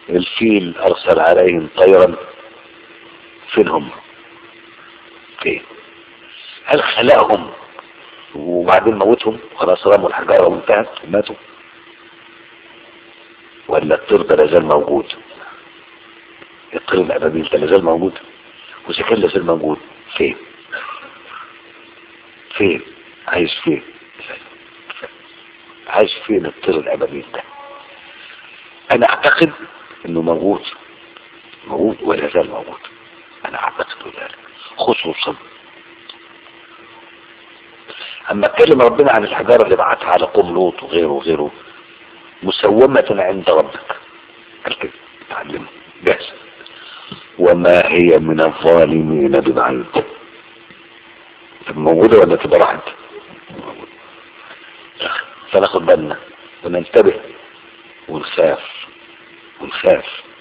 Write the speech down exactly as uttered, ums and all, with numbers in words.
الفيل ارسل عليهم طيرا، فين هم؟ فين؟ هل خلقهم وبعدين موتهم خلاص رموا الحجارة وانتهت وماتوا؟ ولا الطير ده لازال موجود؟ الطير الابابيل ده لازال موجود، واذا كان لازال موجود فين؟ فين؟ عايش فين؟ عايش فين الطير الابابيل ده؟ انا اعتقد انه موجود، موجود ولا زال موجود، انا اعتقد ذلك. خصوصا اما اتكلم ربنا عن الحجارة اللي بعتها على قوم لوط وغيره وغيره، مسومة عند ربك، قال كده تعلم جاهز، وما هي من الظالمين ببعيد. موجودة ولا تبقى راحت؟ فناخد بالنا وننتبه ونخاف ونخاف